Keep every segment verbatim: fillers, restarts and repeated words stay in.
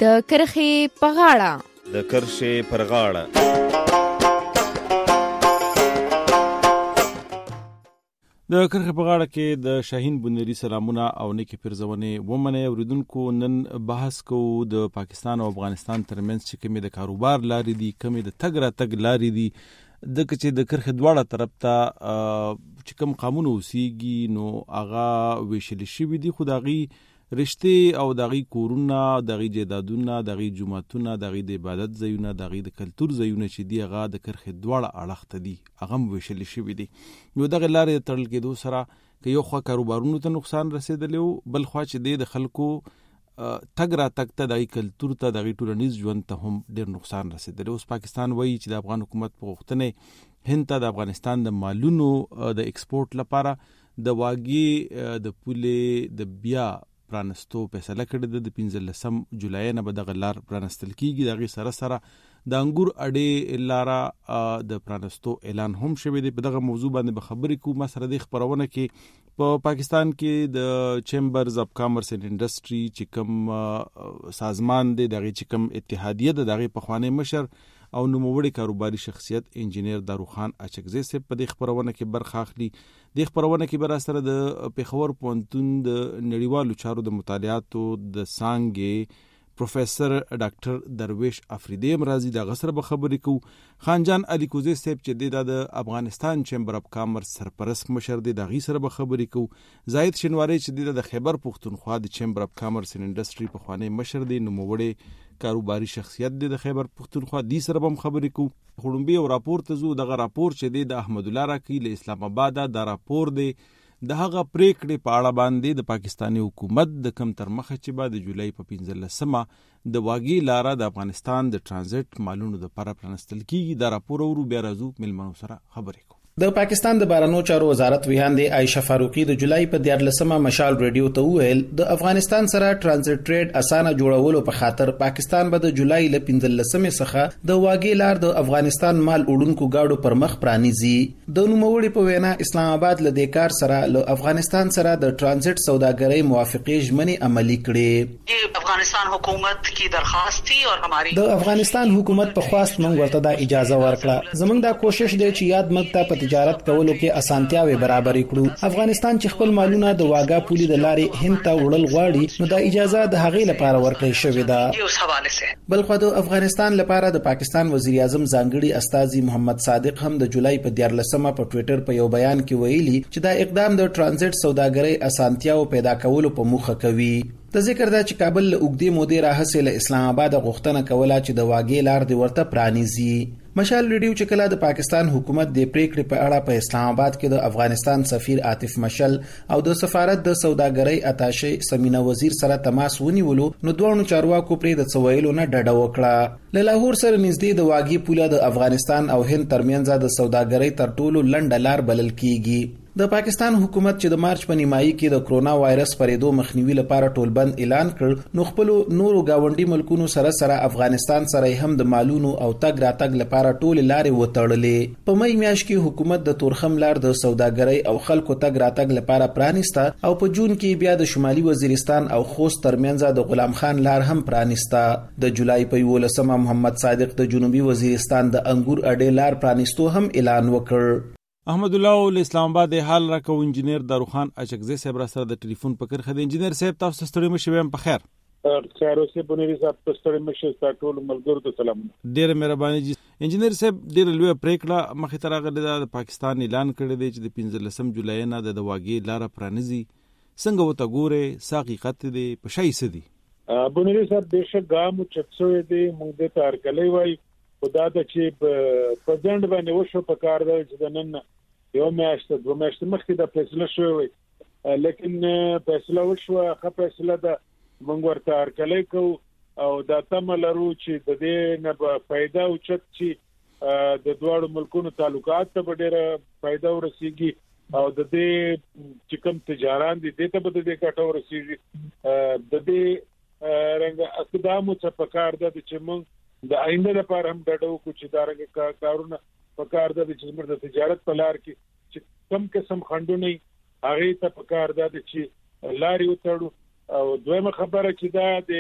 د کرښې په غاړه د کرښې پر غاړه د کرښې په غاړه کې د شاهین بنيري سلامونه او نیکی پرزونې ومنه اوریدونکو. نن بحث کوو د پاکستان او افغانستان ترمنځ چې کومې د کاروبار لارې دي، کومې د تګ را تګ لارې دي، د چې د کرښې دواړه طرف ته چې کوم قانون اوسېږي نو هغه ویشل شوي دي، خو د هغې رشتې او د هغې کورونه، د هغې جایدادونه، د هغې جوماتونه، د هغې د عبادت ځایونه، د هغې د کلتور ځایونه چې دي هغه د کرښې دواړه اړخ ته دي، هغه هم ویشل شوي دي. نو دغه لارې تړل کېدو سره که یو خوا کاروبارونو ته نقصان رسېدلی و، بل خوا چې دی د خلکو تګ را تګ ته، د هغې کلتور ته، د هغې ټولنیز ژوند ته هم ډېر نقصان رسېدلی. اوس پاکستان وایي چې د افغان حکومت په غوښتنې هند ته د افغانستان د مالونو د ایکسپورټ لپاره د واګې د پولې د بیا پرانستو فیصله کړې ده. د پنځلسم جولای نه به دغه لار پرانستل کېږي. د هغې سره سره د انګور اډې لاره د پرانستو اعلان هم شوی دی. په دغه موضوع باندې به خبرې کوو. ما سره د خبرونه کې په پاکستان کې د چیمبرز اف کامرس اینډ انډسټري چې کوم سازمان دی، د هغې چې کوم اتحادیه ده، د هغې پخوانی مشر او نوموړی کاروباري شخصیت انجینیر داروخان اچکزی صاحب په دې خبرونه کې برخه اخلي. د خبرونه کې به راسره د پېښور پوهنتون د نړیوالو چارو د مطالعاتو د څانګې پروفیسر ډاکټر درویش افریدی هم راځي، د هغه سره به خبرې کوو. خانجان علي صاحب چې دی د افغانستان چیمبر اف کامرس سرپرست مشر دی، د هغې سره به خبرې کوو. زاهد شنواری چې دی د خیبر پښتونخوا د چیمبر اف کامرس اینډ انډسټري پخوانی مشر دی، نوموړی کاروباري شخصیت دی د خیبر پښتونخوا، دی سره به هم خبرې کوو. خړومبي او راپور ته ځو. دغه راپور چې دی د احمد الله راکي له اسلام آباده دا راپور دی د هغه پریکړې په اړه باندې د پاکستاني حکومت د کم تر مخه چې به د جولای په پنځلسمه د واګې لاره د افغانستان د ټرانزیټ مالونو لپاره پرانستل کېږي. دا راپور ورو بیا راځو ملمنو سره خبرې کوو. د پاکستان د بهرنیو چارو وزارت ویاندې عائشه فاروقي د جولای په دیارلسمه مشال ریډیو ته وویل د افغانستان سره ټرانزیټ ټریډ اسانه جوړولو په خاطر پاکستان به د جولای له پنځلسمې څخه د واګې لار د افغانستان مال وړونکو گاډو پر مخ پرانیزي. د نوموړي په وینا اسلام آباد له دې کار سره له افغانستان سره د ټرانزیټ سوداګرۍ موافقې ژمنې عملي کړې. افغانستان حکومت کی درخواست تھی اور ہماری د افغانستان حکومت په خواست موږ ورته د اجازه ورکړه. زموږ دا کوشش دی چې یاد ملک ته تجارت کولو کې اسانتیاوي برابرې کړو. افغانستان چې خپل مالونه د واګا پولي د لارې هند ته وړل غواړي نو د اجازه د هغې لپاره ورکړې شوې ده. بل خو د افغانستان لپاره د پاکستان وزیر اعظم ځانګړي استاذي محمد صادق هم د جولای په دیارلسمه په ټوئیټر په یو بیان کې ویلي چې دا اقدام د ټرانزیټ سوداګرۍ اسانتیاو پیدا کولو په موخه کوي. د ذکر دا چې کابل له اوږدې مودې راهیسې له اسلام آباد غوښتنه کوله چې د واګې لار دې ورته پرانیزي. مشال ریډیو چې کله د پاکستان حکومت د پریکړې په اړه په اسلام آباد کې د افغانستان سفیر عاطف مشل او د سفارت د سوداګرۍ اتاشې سمینا وزیر سره تماس ونیولو نو دوه چارواکو پرې د څویلو نه ډډه وکړه. له لاهور سره نږدې د واګې پوله د افغانستان او هند ترمنځ د سوداګرۍ تر ټولو لنډه لار بلل کیږي. د پاکستان حکومت چې د مارچ په نیمایي کې د کرونا وایرس پرېدو مخنیوي لپاره ټولبند اعلان کړ نو خپل نورو گاونډي ملکونو سره سره افغانستان سره هم د مالونو او تګ را تګ لپاره ټول لارې وتړلې. په مې میاشت کې حکومت د تورخم لار د سوداګرۍ او خلکو تګ را تګ لپاره پرانیسته او په جون کې بیا د شمالي وزیرستان او خوست ترمنځ د غلام خان لار هم پرانیسته. د جولای په یولسمه محمد صادق د جنوبي وزیرستان د انګور اډې لار پرانیستو هم اعلان وکړ. احمد الله له اسلام آباد حال راکو. انجینیر داروخان اچکزی صاحب را سره د ټلیفون په کرخه د انجینیر صاحب تاسو ستړي مشه ويم په خیر. خیر اوسې بنيري صاحب تاسو ستړي مشه تاسو ټول ملګرو ته سلام. ډېر مهرباني جی. انجینیر صاحب ډېر لوی پریکړه مخې ته راغله د پاکستان اعلان کړی دی چې د پنځلسم جولای نه د واګې لار پرانیزي. څنګه وته ګوره حقیقت دی په شای سدي؟ بنيري صاحب بهشه ګام چڅوي دی موږ د تارکلې وای خدا د چې په ځند باندې وشو په کار دی چې د نن یو میاشت دوه میاشتې مخکې د فیصله شوی لیکن فیصله وشو خو فیصله د موږ ورته هرکلی کوو او دا تمه لرو چې د دې نه به فایده اوچت چې د دواړو ملکونو تعلقات ته به ډېره فایده ورسیږي او د دې چې کوم تجاران دي دې ته به د دې ګټه ورسیږي. د دې رنګ اقدامو څخه په کار ده چې موږ د آینده لپاره هم ډډه وکړو چې دا رنګ کارونه په کار ده چې زموږ د تجارت په لار کې چې کم قسم خنډونه هغه ته په کار ده چې لارې وتړو. او دویمه خبره چې دا د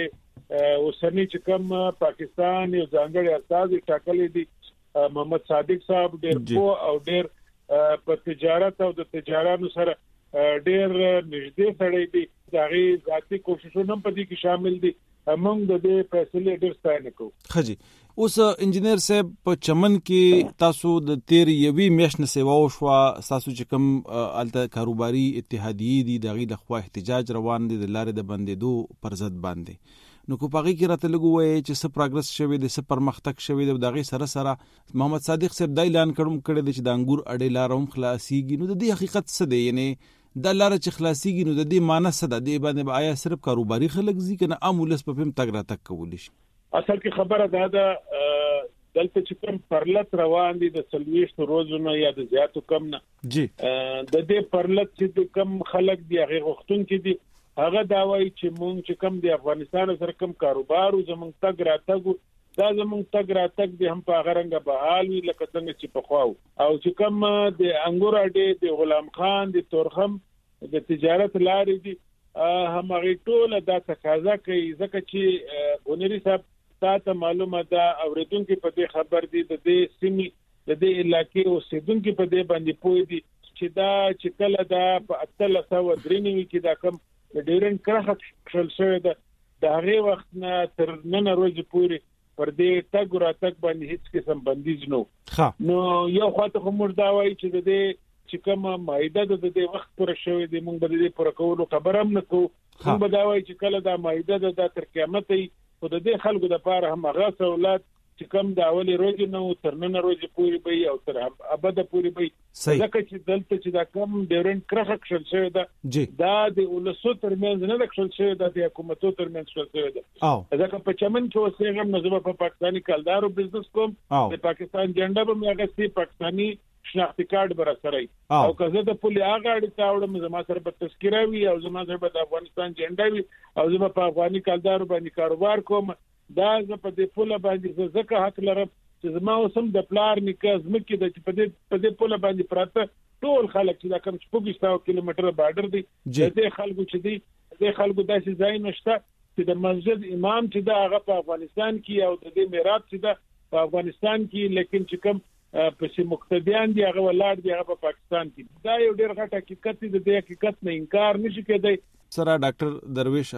اوسنی چې کوم پاکستان یو ځانګړي استازي ټاکلي دي محمد صادق صاحب ډېر پوه او ډېر په تجارت او د تجارانو سره ډېر نږدې سړی دی دغه ذاتي کوششونه په دې کې شامل دي موږ د دې فیصله ډېر ستاینه کوو. خجی اوس انجنیر صاحب په چمن کې تاسو د تیر یوي میاشت سیوا شو تاسو چې کوم الته کاروباري اتحادیه دي دغه د خوا احتجاج روان دي د لارې د بندېدو پر ضد باندې نو کو پاغي کې راته لګوي چې څه پروګرس شوی دی څه پرمختګ شوی دی دغه سره سره محمد صادق صاحب د اعلان کړم کړی چې د انګور اډې لارم خلاصيږي نو د دې حقیقت څه دی یعنی د لار چې خلاصيږي نو د دې معنی څه ده د باندې آیا صرف کاروباري خلک زی کنه عامولس په پم تګ را تک کول شي. اصل کې خبره ده دا دلته چې کوم پرلط روان دي د سلويشت روزونه یا د زیاتو کم نه جی د دې پرلط چې کوم خلک دی هغه غوښتون کې دي هغه دا وایي چې مونږ چې کوم د افغانستان سره کوم کاروبار او زمونږ تګ را تګ دا زمونږ تګ را تګ د هم په غرنګ بحال وی لکه څنګه چې په خواو او چې کوم د انګور اډې د غلام خان د تورخم د تجارت لارې دي هم هغه ټول د تقاضا کوي ځکه چې ګونری صاحب تاسو معلومه ده اوریدونکو په دې خبر دي د دې سیمې د دې علاقې اوسیدونکو په دې باندې پوي دي چې دا چې کله دا په اتل سو درېنوي کې دا کم د ډیرن کرخه خپل شوی ده د هغه وخت نه تر نن ورځې پورې پر دې تګ را تګ باندې هیڅ قسم بندیز نو نو یو خاطر کوم دا وایي چې د دې چې کوم مایده د دې وخت پر شوی دی موږ به دې پر کولو خبر هم نه کوو موږ به دا وایي چې کله دا مایده د تر قیامت او د دې خلکو د پاره هم هغه سہولت چې کوم د اولي روز نو تر نن روز پوری به او تر ابد پوری به ځکه چې دلته چې دا کوم ډیرن کرخه کشل شوی دا دا د ولسو ترمنځ نه کشل شوی دا د حکومتو ترمنځ کشل شوی دا ځکه په چمن کې اوسېږم نو زه په پاکستاني کلدارو بزنس کوم د پاکستان جنډا به مې هغه سي پاکستاني شناختی کارت بر سره او کزه د پولی هغه اړ تاوړم زما سره په تذکره وی او زما سره په افغانستان جنډا وی او زما په افغاني کلدارو باندې کاروبار کوم دا زه په دې پوله باندې زکه حق لرم چې زما اوسم د پلار نکاز مکه د په دې په دې پوله باندې پراته ټول خلک چې دا کوم شپږ کیلومتره بارډر دی د دې خلکو چې دی د خلکو داسې ځای نشته چې د مسجد امام چې دا هغه په افغانستان کې او د دې میراث چې دا په افغانستان کې لیکن چې کوم پسې مقتدیان دی هغه ولادت دی هغه په پاکستان کې دا یو ډېر غټ حقیقت دی د دې حقیقت نه انکار نشي کېدای. سره ډاکټر درویش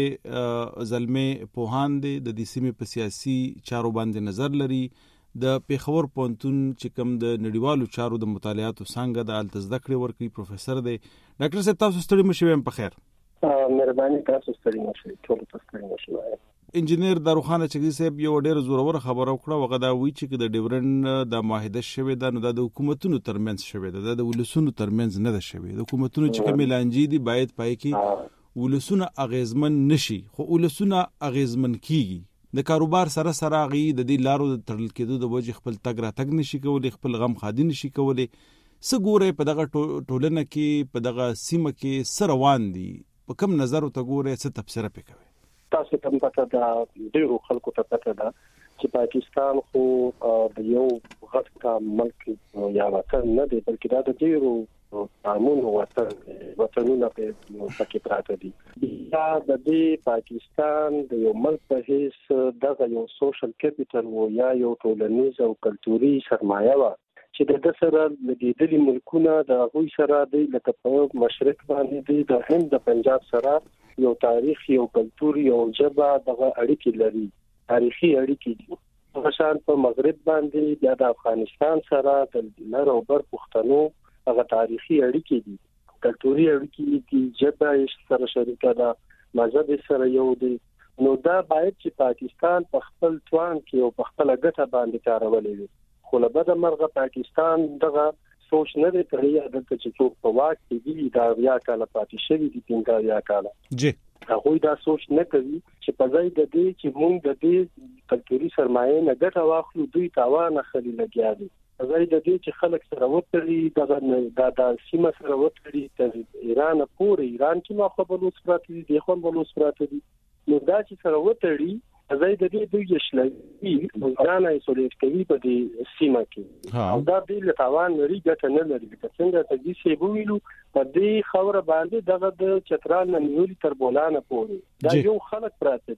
اپریدي زلمه پوهان دی د دې سیمې په سیاسي چارو باندې نظر لري د پیښور پونتون چې کوم د نړیوالو چارو د مطالعاتو څنګه د التز ذکر ورکي پروفیسور دی. ډاکټر صاحب تاسو ستړي مشوي په خیر. مهرباني تاسو ستړي مشوي ټول تاسو ستړي مشوي. انجنیر داروخان چغزي صاحب یو ډېر زورور خبره وکړه وغه دا وی چې د ډیورن د معاهده شوی دا نو د حکومتونو ترمنځ شوی دا د ولسونو ترمنځ نه ده شوی د حکومتونو چې کوم لانجې دي باید پای کې ولسونه اغیزمن نشي خو ولسونه اغیزمن کیږي د کاروبار سره سره غي د دې لارو د تړل کېدو د وجه خپل تګ را تګ نشي کولای خپل غم خادي نشي کولای سګوره په دغه ټولنه کې په دغه سیمه کې سروان دي په کوم نظر ته ګوره څه تفسیر وکوي. تاسو ته پته ده ډیرو خلکو ته پته ده چې پاکستان خو د یو غټ ملک یا وطن نه دی بلکې دا د ډیرو قانون وطن وطنونه په پکې پراته دي. دا د دې پاکستان د یو ملک په هیڅ دغه یو سوشل کیپټل و یا یو ټولنیز او کلتوري سرمایه و چې د سره لګیدلي ملکونه د هغوی سره د لکه په مشرق باندې دی د هند د پنجاب سره یو تاریخ یو کلتور یو ژبه دغه اړیکې لري تاریخي اړیکې دي مثلا په مغرب باندې د افغانستان سره د لر او بر پښتنو هغه تاریخي اړیکې دي کلتوري اړیکې دي ژبه سره شریکه ده مذهب سره یو دی نو دا باید چې پاکستان په خپل توان کې او په خپل ګټه باندې کارولې وي خو له بده مرغه پاکستان دغه سوچ نه دی کړی د چې څوک په واک کې دی دا بیا کاله پاتې شوی دي څنګه بیا کاله جی هغه دا سوچ نه کوي چې په ځای د دې چې موږ د دې کلتوري سرمایې نه ګټه واخلو دوی تاوان خلی لګیا دي په ځای د دې چې خلک سره وتړي دغه د سیمه سره وتړي تر ایران پورې ایران کې نو خو بلوچ پراته دي د خو بلوچ پراته دي نو دا چې سره وتړي زای د دې دوی شلوي ایران ایسولیټ کوي په دې سیمه کې او دا د تاوان لري ګټه نه لري څنګه ته دې سی بویلو په دې خوره باندې دغه د چترال نه نیولې تر بولانه پورې دا یو خلک پراته دي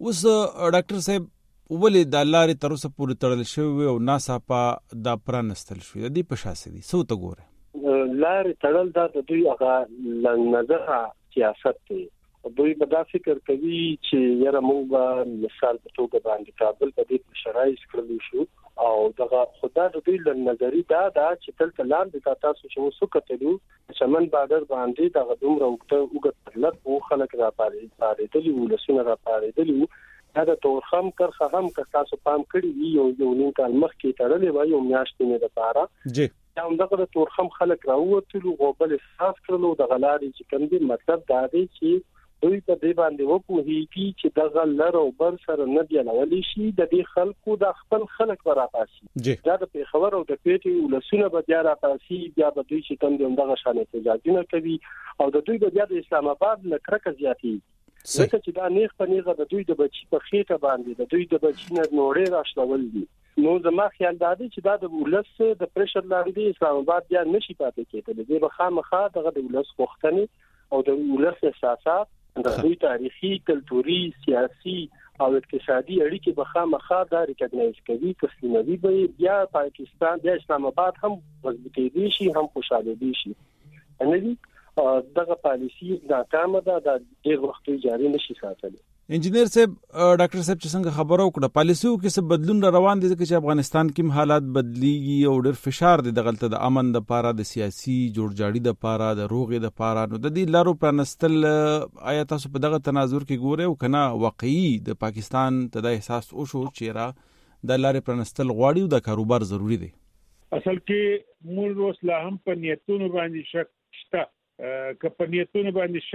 اوس ډاکټر صاحب ولې د لارې تر اوسه پورې تړل شوی او ناڅاپه دا پرانستل شوی د دې په شاسې دي څه ته ګوره لارې تړل دا د دوی هغه نظر سیاست دی. دوی به دا فکر کوي چې یاره موږ مثال په توګه باندې کابل په دې شرایط کړل شو او دغه خدای د دوی له نظری دا دا چې تل تلان د تاسو چې وسو کتلو چمن بادر باندې دغه دومره وګړه وګړه او خلک را پاره پاره دلی ولسونه را پاره دلی دا د تورخم کرخه هم که تاسو پام کړی یو یو نیم کال مخکې تړلې وای یو میاشتې نه د پاره جی دا هم دغه تورخم خلک راووتلو غوبل صاف کړلو د غلاري چې کوم دي مطلب دا دی چې دوی په دې باندې وپوهیږي چې دغه لر او بر سره نه دی لولي شي د دې خلکو د خپل خلک برا پاسي دا د پیښور او د پیټي ولسونه به بیا را پاسي بیا به دوی چې کوم دي دغه شان احتجاجونه کوي او د دوی بیا د اسلام آباد لکرکه زیاتی ځکه چې دا نیغ په نیغه د دوی د بچی په خېټه باندې د دوی د بچی نه نوړې راشلول دي. نو زما خیال دا دی چې دا د ولس د پرېشر لاندې اسلام آباد بیا نشي پاتې کېدلی. د بخامخه دغه د ولس غوښتنې او د ولس احساسات د دوی تاریخي، کلتوري، سیاسي او اقتصادي اړیکې بخامخه دا ریکګنایز کوي تسلیموي به بیا پاکستان بیا اسلام آباد هم مضبوطې دي شي هم خوشاله دي شي. انوي دغه پالیسی ناکامه ده د ډېر وخت جاری نشي ساتلی. انجینیر صاحب ډاکټر صاحب چې څنګه خبرو کړه پالیسیو کې څه بدلون روان دي ځکه چې افغانستان کې حالات بدلیږي او ډېر فشار دی دغلته د امن د پاره د سیاسي جوړجاړي د پاره د روغې د پاره نو د دې لارو پرانستل آیا تاسو په دغه تناظر کې ګورئ او کنه واقعي د پاکستان ته د احساس او شو چې را د لارې پرانستل غواړي او د کاروبار ضروری دی؟ اصل کې موږ اوس لا هم په نیتونو باندې شک شته. که په نیتونو باندې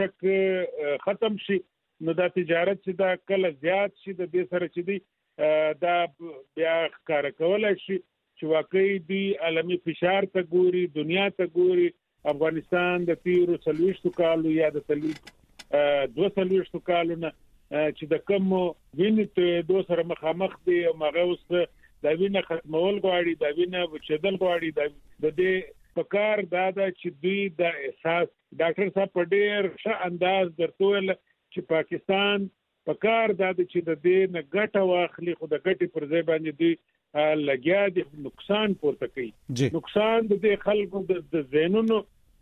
شک ختم شي نو دا تجارت چې دا کله زیات شي د دې سره چې دی دا بیا ښکاره کولی شي چې واقعي دوی عالمي فشار ته ګوري، دنیا ته ګوري. افغانستان د تیرو څلوېښتو کالو یا د دوه څلوېښتو کالو نه چې د کوم وینې تویېدو سره مخامخ دی او هغه اوس دا وینه ختمول غواړي، دا وینه وچېدل غواړي. د دې پکار دا ده چې دوی د احساس ډاکټر صاحب په ډېر ښه انداز درته ویل چې پاکستان پکار دا ده چې د دې نه ګټه واخلي خو د ګټې پر ځای باندې دوی لګیا دي نقصان پورته کوي. نقصان د دې خلکو د ذهنونو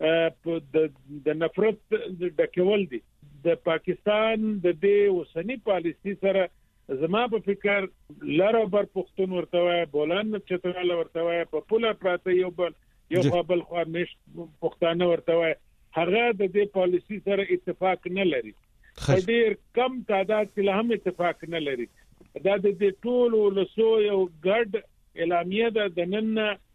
د نفرت ډکول دي. د پاکستان د دې اوسنی پالیسي سره زما په فکر لر او بر پښتون ورته وایي، بولان چتراله ورته وایي، په پوله پراته یو بل یو بل خوا مش پښتانه ورته وایي، هغه د دې پالیسي سره اتفاق نه لري. ډېر کم تعداد کې هم اتفاق نه لري. دا د دې ټول ولسو یو ګډ اعلامیه ده. د نن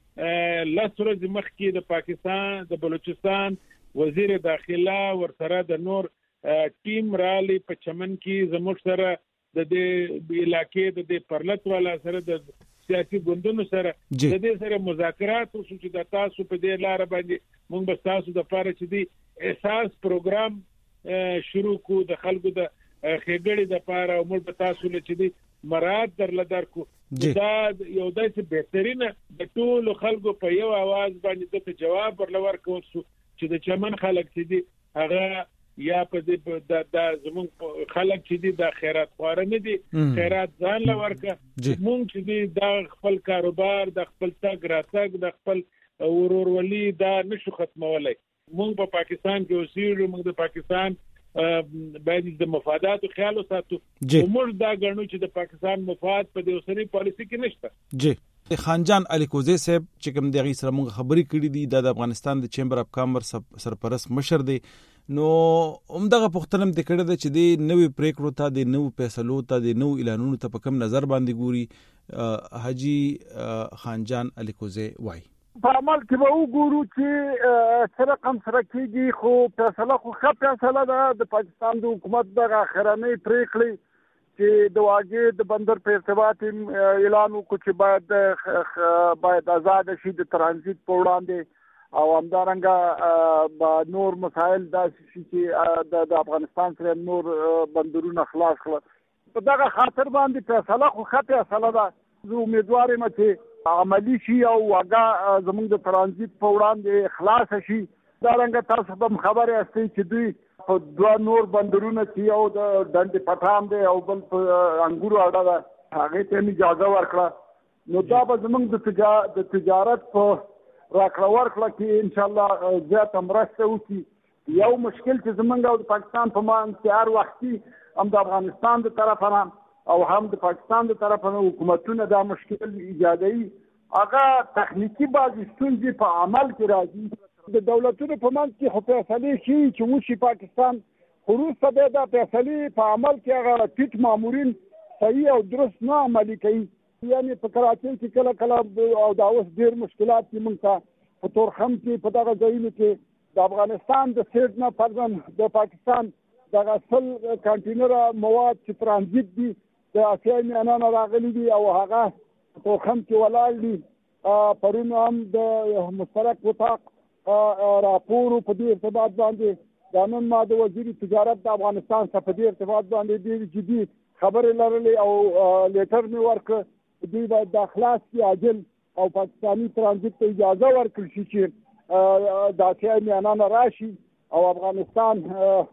لس ورځې مخکې د پاکستان د بلوچستان وزیر داخله ورسره د نور ټیم رالی په چمن کې زموږ سره د دې علاقې د دې پرلط والا سره د سیاسي ګوندونو سره د دې سره مذاکرات وشو چې د تاسو په دې لار باندې موږ به تاسو د پاره چې دی احساس پروګرام شروع کو د خلکو د خېګړې د پاره او موږ به تاسو له چې دی مراد درل درکو. دا یو داسې بهترینه د ټولو خلکو په یو आवाज باندې د جواب ورلور کول شو چې د چمن خلک چې دی هغه یا په دې د زموږ خلک چې دي د خیرات خواره نه دي، خیرات ځان له ورکه مونږ چې دي د خپل کاروبار د خپل تګ راتګ د خپل ورورولي دا نشو ختمولی. مونږ په پاکستان کې اوسېږو، مونږ د پاکستان باید د مفاداتو خیال وساتو. موږ دا ګڼو چې د پاکستان مفاد په دې اوسنۍ پالیسي کې نشته. جی خانجان الیکوزی صاحب چې کوم دغه سره موږ خبرې کړې دي د افغانستان د چیمبر اف کامرس سرپرست مشر دی، نو همدغه پوښتنه هم کړې ده چې د نوې پریکړو ته د نوو فیصلو ته د نوو اعلانونو ته په کوم نظر باندې ګوري. حاجی خانجان الیکوزی وایي په عمل کې به وګورو چې سره کم سره کېږي، خو فیصله خو ښه فیصله ده. د پاکستان د حکومت دغه اخرنۍ پریکړې چې د واګې د بندر په ارتباط اعلان وکړو چې باید باید آزاد شي د ترانزیت په وړاندې، او همدارنګه نور مسایل داسې شي چې د افغانستان سره نور بندرونه خلاص کړل. په دغه خاطر باندې فیصله خو ښه فیصله ده. زه امیدوار یم چې عملی شي او واګه زموږ د ترانزیت په وړاندې خلاص شي. همدارنګه تاسو هم خبرې هستئ چې دوی په دوه نور بندرونه چې یو د ډنډ پټان دی او بل په انګورو اډه ده هغه ته اجازه ورکړه نو دا به زموږ د تجارت د تجارت په راکړه ورکړه کې ان شاء الله زیاته مرسته وکړي یو مشکل چې زموږ او د پاکستان په مان تیار وختي هم د افغانستان د طرفه او هم د پاکستان د طرفه حکومتونه دا مشکل ایجادوي هغه تخنیکی بعضې ستونزې په عمل کې راځي د دولتونو په منځ کې خو فیصلې شي چې وشي پاکستان خو وروسته بیا دا فیصلې په عمل کې هغه ټیټ مامورین صحیح او درست نه عملي کوي یعنې په کراچۍ کې کله کله او دا اوس ډېر مشکلات دي موږ ته په تورخم کې په دغه ځایونو کې د افغانستان د سیډ نه فرضاً د پاکستان دغه سل کانټینره مواد چې ترانزیت دي د اسیای میانه نه راغلي دي او هغه په تورخم کې ولاړ دي پرون هم د مشترک وطاق راپور په دې ارتباط باندې دا نن ما د وزیر تجارت د افغانستان څخه په دې ارتباط باندې ډېرې جدي خبرې لرلې او لیټر مې ورکړ دوی باید دا خلاص کړي عاجل او پاکستاني ترانزیت ته اجازه ورکړل شي چې د اسیای میانه نه راشي او افغانستان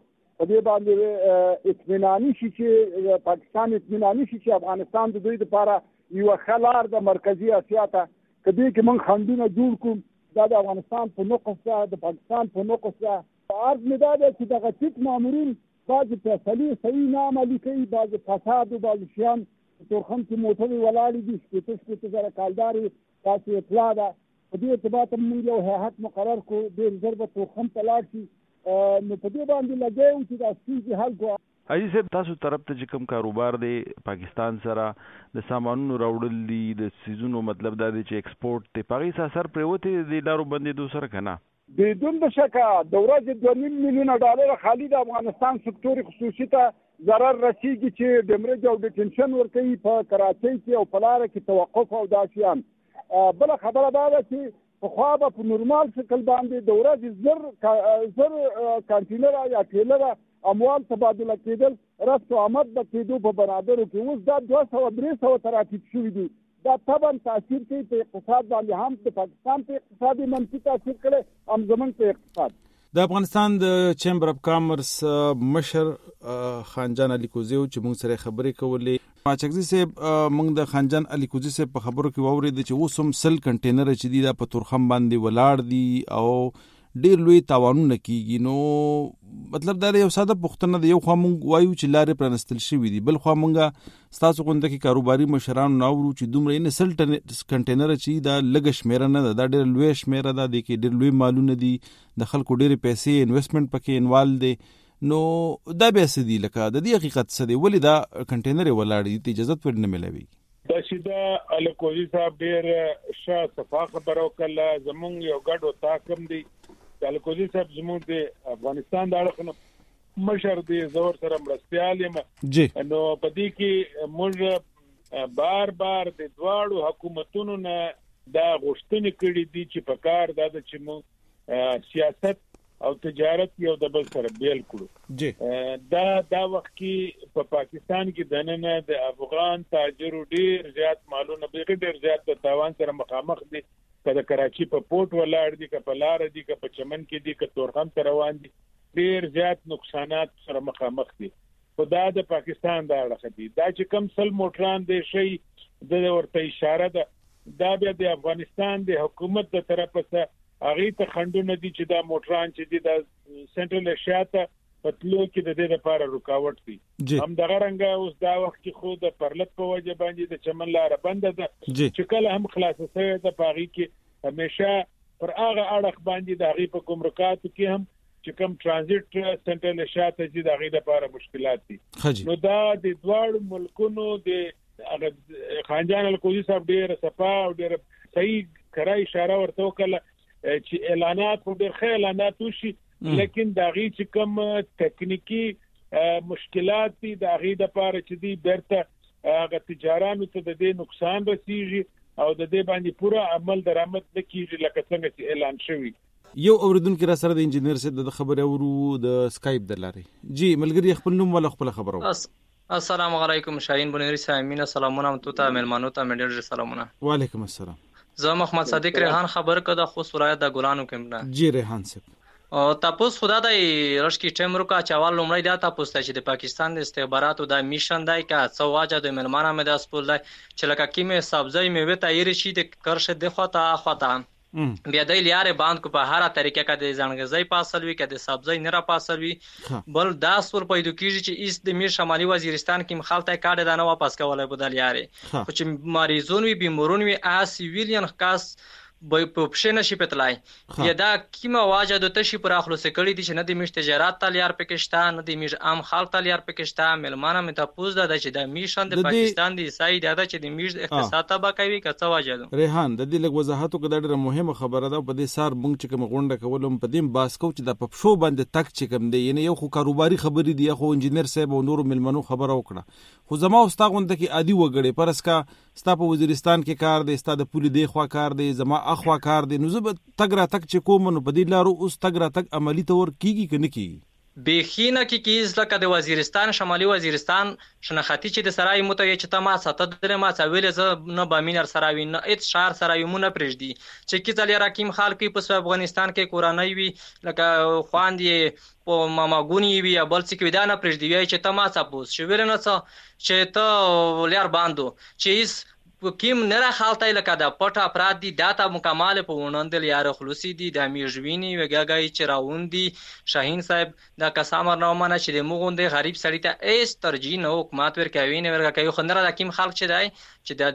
په دې باندې اطمیناني شي چې پاکستان اطمیناني شي چې افغانستان د دوی لپاره یوه ښه لار د مرکزي اسیا ته که دې کې موږ خنډونه جوړ کړو دا د افغانستان په نقص ده د پاکستان په نقص ده عرض مې دا دی چې دغه ټیټ مامورین بعضې فیصلې صحیح نه عملي کوي بعضې فساد و بعضې شیان په تورخم کې موټرې ولاړې دي شپېته شپېته زره کالدارې تاسې اطلاع ده په دې ارتباط موږ یو هیئت مقرر کړو ډېر ژر به تورخم ته لاړ شي نو په دې باندې لګیا یو چې دا ستونزې حل کړو حاجي صاحب تاسو طرف ته چې کوم کاروبار دی پاکستان سره د سامانونو راوړل دي د سیزونو مطلب دا دی چې ایکسپورټ دی په هغې اثر پرېوتې د لارو بندېدو سره که نه بدون د شکه د ورځې دوه نیم میلیونه ډالره خالي د افغانستان سکتور خصوصي ته ضرر رسیږي چې ډیمریج او ډیټنشن ورکوي په کراچۍ کې او په لاره کې توقف او دا شیان بله خبره دا ده چې پخوا به په نورمال شکل باندې د ورځې زر زر کانټینره یا ټیلره اموال تبادله کېدل رفت و آمد به کېدو په بنادرو کې اوس دا دوه سوه درې سوه ته راټیټ شوي دي دا طبعا تاثیر کوي په اقتصاد باندې هم د پاکستان په اقتصاد منفي تاثیر کړی هم زموږ په اقتصاد د افغانستان د چیمبر اف کامرس مشر خانجان علي کوزی چې موږ سره خبرې کولې ماچکزي صاحب موږ د خانجان علي کوزی صاحب په خبرو کې واورېد چې اوس هم سل کنټینر چې دي دا په تورخم باندې ولاړ دي او ډېر لوی تاوانونه کیږي نو مطلب دا یو ساده پوښتنه ده یو خوا مونږ وایو چې لارې پرانستل شوي دي بل خوا مونږ ستاسو غونډه کې کاروباري مشرانو ناورو چې دومره یې سل کنټینر چې دا لږه شمیره نه ده دا ډېره لویه شمیره ده د کې ډېر لوی مالونه دي د خلکو ډېرې پیسې انویسټمنټ پکې انوال دی نو دا بیا څه دي لکه د دې حقیقت څه دی ولې دا کنټینر یې ولاړ دي اجازت ورته نه ملوي دا شیدا الکوزي صاحب ډېر ښه صفا خبره وکړه زمونږ یو ګډ وطاق هم دی الکوزي صاحب زموږ د افغانستان د اړخ مشر دی زور سره مرستيال یم نو په دې کې موږ بار بار د دواړو حکومتونو نه دا غوښتنې کړې دي چې په کار دا چې موږ سیاست او تجارت یو د بل سره بیل کړو دا دا وخت کې په پاکستان کې دننه د افغان تاجرو ډیر زیات مالونه به ډیر زیات د تاوان سره مخامخ دي کله کراچي په پورت ولاړ دي که په لار دي که په چمن کې دي که تورخم ته روان دي ډیر زیات نقصانات سره مخامخ دي خدا د پاکستان د اړخ دي دا چې کم سل موټران دي شي د ورته اشاره ده دا بیا د افغانستان د حکومت د طرفه څخه هغه ته خندونه دي چې دا موټران چې دي د سنټرل ایشیا ته پتلو کې د دې لپاره رکاوټ دي هم دغه رنګه اوس دا وخت کې خو د پرلط په وجه باندې د چمن لار بند ده چې کله هم خلاص شوی د پاغي کې همیشه پر هغه اړه باندې د هغه په کومرکاتو کې هم چې کوم ترانزیت سنټرل ایشیا ته چې د هغه لپاره مشکلات دي نو دا د دوړ ملکونو د خانجان الکوزي صاحب ډېر صفا او ډېر صحیح کرا اشاره ورته وکړه چې اعلانات په ډېر ښه اعلانات وشي لیکن دا غي چې کوم تکنیکی مشکلات دي دا غي د پاره چې دي برته هغه تجارانو ته د دې نقصان رسیږي او د دې باندې پوره عمل درآمد نکېږي لکه څنګه چې اعلان شوی یو اوریدونکو را سره د انجینر سره د خبرې اورو د اسکایپ د لارې جی ملګری خپل نوم ولا خپل خبرو السلام علیکم شاهین بنيري سامعین سلامونه متوته ملمانو ته مډیر سلامونه وعلیکم السلام زه محمد صادق ریحان خبر کده خو سورای د ګلانو کمنه جی ریحان صاحب تاسو خدا د رشکی ټیم روکا چوال لومړی دا تاسو ته چې د پاکستان د استخباراتو د میشن دای کا څو واجه د ملمانه مې د سپول دای چې لکه کیمه سبزی میوه تایری شي د کرشه د خطا خطا بیا د لیاره باند کو په هر طریقه کې د ځانګزي پاسل وی کې د سبزی نه را پاسل وی بل داس ور پیدا کیږي چې اس د میر شمالي وزیرستان کې مخالفت کاډه دانه واپس کولای بدل یاره خو چې مریضون وی بیمارون وی اس سیویلین خاص په پښنه شي پتلای یا دا کیمه واجه د تشي پر اخلص کړي دي چې نه د میش تجارت تلیار پاکستان نه د میش عام خال تلیار پاکستان ملمانه مې تاسو دا چې د میشن د پاکستان د عیسائی دا چې د میش اقتصاد تبا کوي کڅ واجه ریحان د دې لږ وضاحت وکړه ډېره مهمه خبره ده په دې سار مونږ چې کوم غونډه کولم په دې باسکو چې د پښو باندې تک چې کوم دی یعنی یو خو کاروباري خبرې دی خو انجنیر صاحب او نور ملمنو خبره وکړه خو زما او ستا غونډه کې عادي وګړي پرسکا ستا په وزیرستان کې کار دی ستا د پولی دی خوا کار دی زما اخوا کار دی نو زه تګ را تک چې کوم نو په دې لارو اوس تګ را تک عملی تور کیږي کنه کیږي بخینه کې کیز لکه د وزیرستان شمالي وزیرستان شنختی چې د سرای متوي چې تما ست درې ما څویل ز نه بامینر سراوی نه ات شهر سرایمونه پرېږدي چې کی تل راکیم خلک په افغانستان کې کورانای وی لکه خواندې په ماماګونی وی بل څه کې دانه پرېږدي چې تما څپوس چې ویل نه څه چې ته لار باندو چې کیم نه راخالتای لکه د پټ افراد دي داتا مکمل په ونندل یار خلوصي دي د میژوینی وګاګای چې راوندي شاهین صاحب د قسامر نو منه چې د مغوندې غریب سړی ته ایس ترجیح نو حکومت ورکوي نه ورکوي خندره د کیم خلک چې دی چې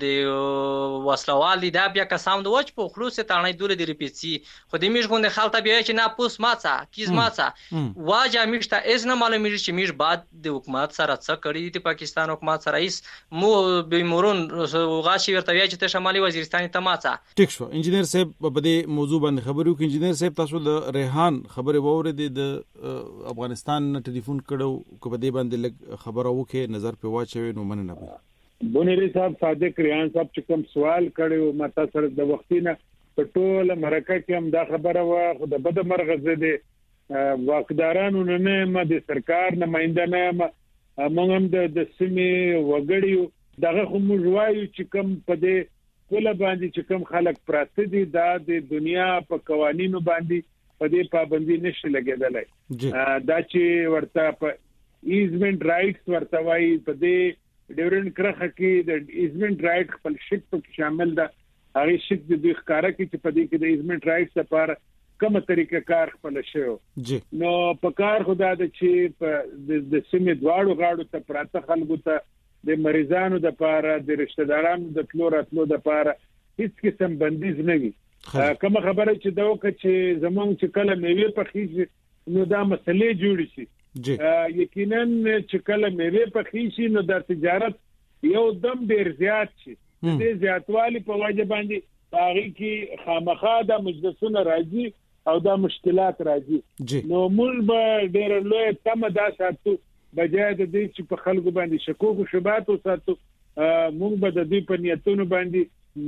د وسلوال دي دا بیا قسم د وچ په خلوص تانه دوله دی ریپیسی خو د میژوند خالته بیا چې نه پوس ماڅه کیز ماڅه واجه میشته از نه معلومه چې میژ بعد د حکومت سره څه کړی د پاکستان حکومت سره ایس مو بیمورون شي ورته وی چې ته شمالي وزیرستان ته ماڅه ټیک شو انجنیر صاحب په دې موضوع باندې خبرو کې انجنیر صاحب تاسو د ریحان خبره وورید د افغانستان نه ټلیفون کړو کو په دې باندې لږ خبره وکړي نظر په واچوي نو مننه به بونری صاحب صادق ریحان صاحب چې کوم سوال کړو ماته سره د وختینه په ټول مرکه کې هم دا خبره وا خو د بد مرغه زده واقدارانو نه ما د سرکار نماینده نه موږ هم د سیمې وګړیو دغه خو موږ وایو چې کوم په دې کله باندې چې کوم خلک پراته دي دا د دنیا په قوانینو باندې په دې پابندي نشي لګیدلای دا چې ورته په ایزمنت رائټس ورته وایي په دې ډیورنډ کرخه کې د ایزمنت رائټ خپل شک په شامل ده هغه شک د دوی ښکارا کې چې په دې کې د ایزمنت رائټس لپاره کومه طریقه کار خپل شو نو په کار خدا د چې په د سیمې دواړو غاړو ته پراته خلکو ته د مریضانو د پاره د رشتہ دارانو د تلو راتلو د پاره هیڅ قسم بندیز نه وي کوم خبره چې دا وکړي چې زمونږ چې کله میوه پخېږي نو دا مسلې جوړ شي یقینا چې کله میوه پخېږي نو د تجارت یو دم ډیر زیات شي د زیاتوالي په وجه باندې هغه کې خامخا د مجلسونو راځي او دا مشکلات راځي نو موږ به ډیر لوی تم دا ساتو بجای د دې چې په خلکو باندې شکوک او شبهات وساتو موږ به د دې په نیتونو باندې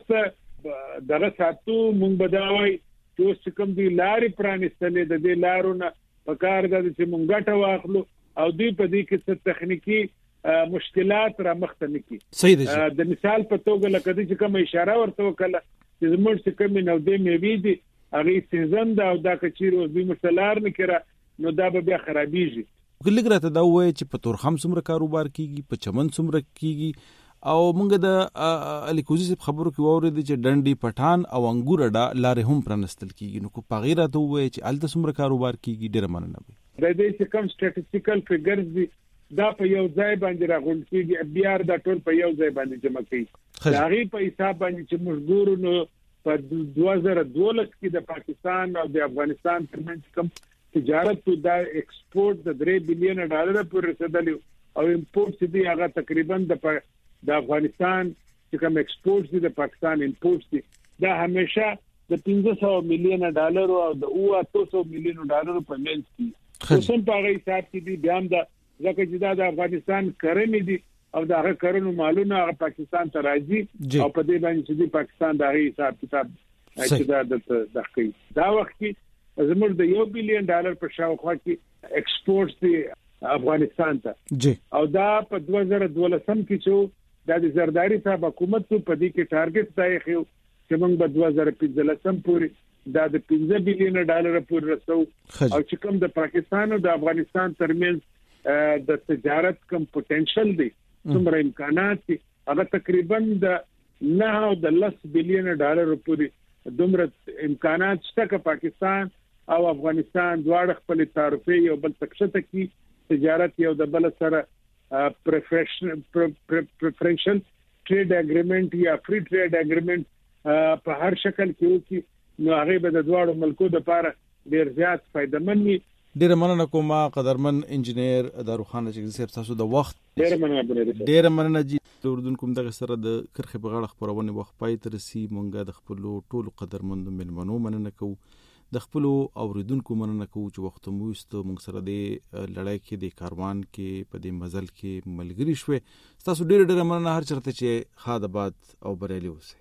مثبت دغه ساتو موږ به دا وایي چې کوم دی لارې پرانستلې د دې لارونه په کار د چې موږ ګټه واخلو او دوی په دې کې څه تخنیکی مشکلات را مخته نکي صحیح ده د مثال په توګه لکه چې کوم اشاره ورته وکړه چې زموږ څه کوم نو دې مې دي هغه سیزن دا او دا کچیر او دوی مشتلار نه کړه نو دا به بیا خرابېږي کله ګرته دا وایي چې په تورخم څومره کاروبار کیږي په چمن څومره کیږي او مونږ د الیکوزي صاحب خبرو کې وورید چې ډنډي پټان او انګور ډا لارې هم پرنستل کیږي نو کو پغیره ته وایي چې الته څومره کاروبار کیږي ډیر مننه به د دې چې کوم سټاتستیکل فګرز دي دا په یو ځای باندې راغون کیږي بیا دا ټول په یو ځای باندې جمع کیږي دا غي په حساب باندې چې مزدور نو په دوه زره دولس کې د پاکستان او د افغانستان ترمنځ کوم تجارت تو دا ایکسپورت د درې بلین ډالر پورې رسیدلی او امپورت چې دی هغه تقریبا د د افغانستان چې کوم ایکسپورت دی د پاکستان امپورت دی دا همیشه د پنځه سوه میلیون ډالر او د اوه سوه میلیون ډالر په منځ کې اوسم په هغه حساب کې دی بیا هم د ځکه چې دا د افغانستان کرنې دي او دا هغه کرنو مالونه هغه پاکستان ته راځي او په دې باندې چې دی پاکستان دا حساب کتاب چې دا د دقیق دا وخت کې زموږ د یو بلین ډالر په شاوخوا کې ایکسپورټ دی افغانستان ته او دا په دوه زره دولسم کې چې د زرداری صاحب حکومت په دې کې ټارګټ ځای خو چې موږ په دوه زره پنځلسم پورې دا د پنځه بلین ډالر پورې رسو او چې کوم د پاکستان او د افغانستان ترمنځ د تجارت کم پوتنشل دی څومره امکانات دي هغه تقریبا د نه او د لس بلین ډالر پورې دومره امکانات شته چې پاکستان او افغانستان دواړه خپل تعرفي او بل تکشته کی تجارت یو د بل سره پریفرنشل ټریډ اګریمنت یا فری ټریډ اګریمنت په هر شکل کې وکړي نو هغه به د دواړو ملکو لپاره ډیر زیات فائدمن وي. ډیر مننه کوم قدرمن انجنیر داروخان چې صاحب تاسو د وخت ډیر مننه ډیر مننه جی اردن کوم دغه سره د کرخه په غاړه خبرونه وخت پای تر سي مونږه د خپل ټولو قدرمن ملمنو مننه کوو د خپل اوریدونکو مننه کوو چې وخت مو است مونږ سره د لړۍ کې د کاروان کې په دې مزل کې ملګری شوي. تاسو ډیر ډیر مننه هر چرته چې خادباد او بریالي اوسئ.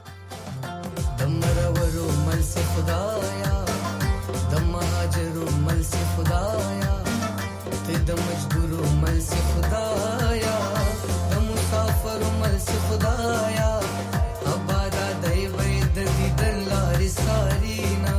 دمرورو مل سے خدایا دم مهاجرو مل سے خدایا ته د مجبورو مل سے خدایا د مسافرو مل سے خدایا ابادا دای وې د دې دلار سارینا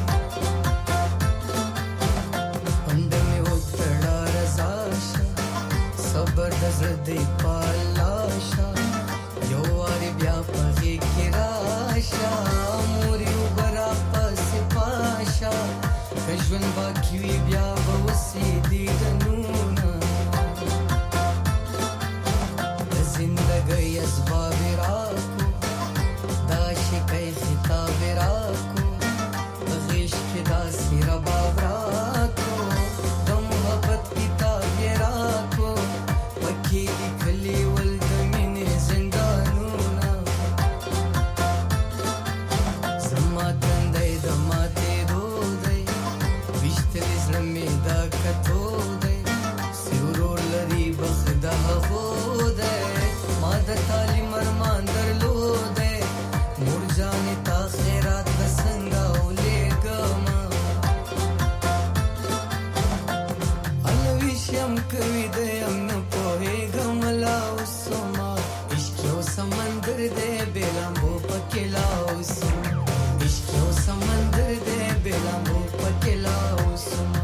صبر د زړه پالاشا یو واری بیا پغې کې راشا موري وبرا پس پاشا ژوند باقي وی بیا وسی دي دنونه د زندګۍ اسباب راکو دا شي خطاب راکو غیش کې دا سیرا باب راکو د محبت کتاب راکو پکې لیکلي ول د مینې زندانونه زما تندې د ماته دودې وشتل زمې دا کتو دې سیورور لري بخدا هو دې ما د تعلیم ارمان درلودې مور جانې تا خیرات بسنګا ولې ګما الویشم کوي دې ام समंदर दे बेलांबो पकेलाओ सुम इश्क़ो समंदर दे बेलांबो पकेलाओ सुम